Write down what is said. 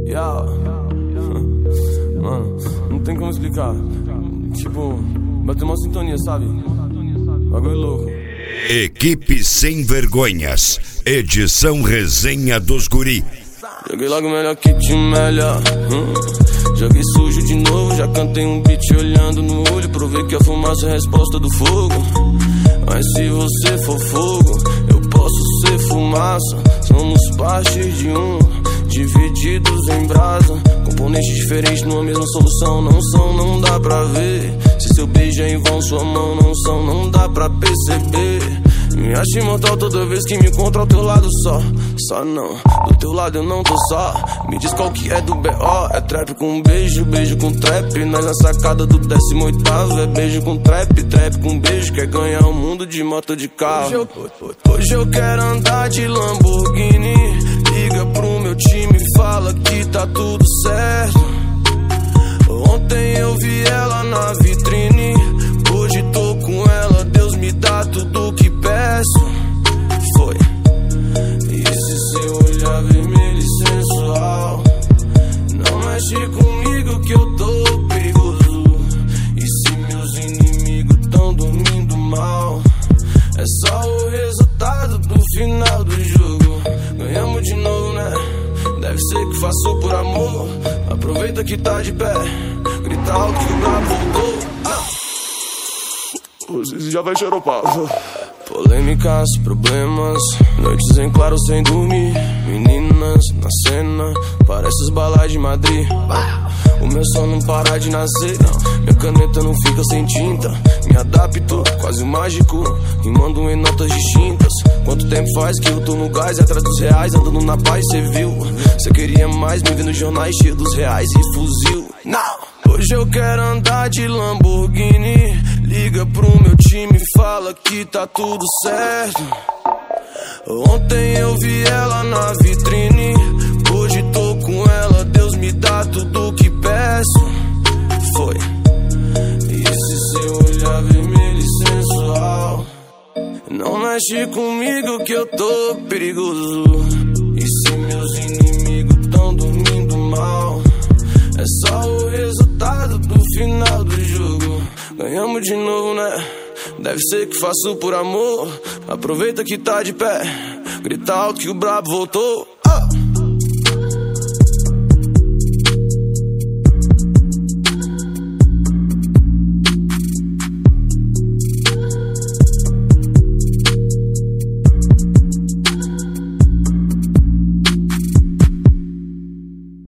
Mano, não tem como explicar. Tipo, bateu uma sintonia, sabe? Bagulho louco. Equipe Sem Vergonhas, edição Resenha dos Guri. Joguei logo melhor que te melhor. Joguei sujo de novo, já cantei um beat olhando no olho. Provei que a fumaça é a resposta do fogo. Mas se você for fogo, eu posso ser fumaça. Somos partes de um, divididos em brasa. Componentes diferentes numa mesma solução. Não são, não dá pra ver. Se seu beijo é em vão, sua mão não são, não dá pra perceber. Me acho imortal toda vez que me encontro ao teu lado só. Só não, do teu lado eu não tô só. Me diz qual que é do B.O. É trap com beijo, beijo com trap. Nós na sacada do 18º. É beijo com trap, trap com beijo. Quer ganhar o mundo de moto de carro. Hoje eu quero andar de Lamborghini. Liga pro meu time, fala que tá tudo certo. Ontem eu vi ela na vitrine, hoje tô com ela. Deus me dá tudo que peço. Foi. E esse seu olhar vermelho e sensual, não mexe comigo que eu tô perigoso. E se meus inimigos tão dormindo mal, é só o resultado do final do jogo. Ganhamos de novo, né? Deve ser que faço por amor. Aproveita que tá de pé, grita alto que o brabo voltou. Você já vai xeropar. Polêmicas, problemas, noites em claro sem dormir. Meninas na cena, parece as balas de Madrid. O meu som não para de nascer, não. Minha caneta não fica sem tinta. Me adapto, quase mágico, rimando em notas distintas. Quanto tempo faz que eu tô no gás, atrás dos reais, andando na paz, cê viu? Cê queria mais, me vendo nos jornais cheio dos reais e fuzil. Não! Hoje eu quero andar de Lamborghini. Liga pro meu time, fala que tá tudo certo. Ontem eu vi ela na vitrine, hoje tô com ela. Deus me dá tudo que peço. Foi. E esse seu olhar vermelho e sensual, não mexe comigo que eu tô perigoso. E se meus inimigos tão dormindo mal, é só o resultado do final do jogo. Ganhamos de novo, né? Deve ser que faço por amor. Aproveita que tá de pé, grita alto que o brabo voltou.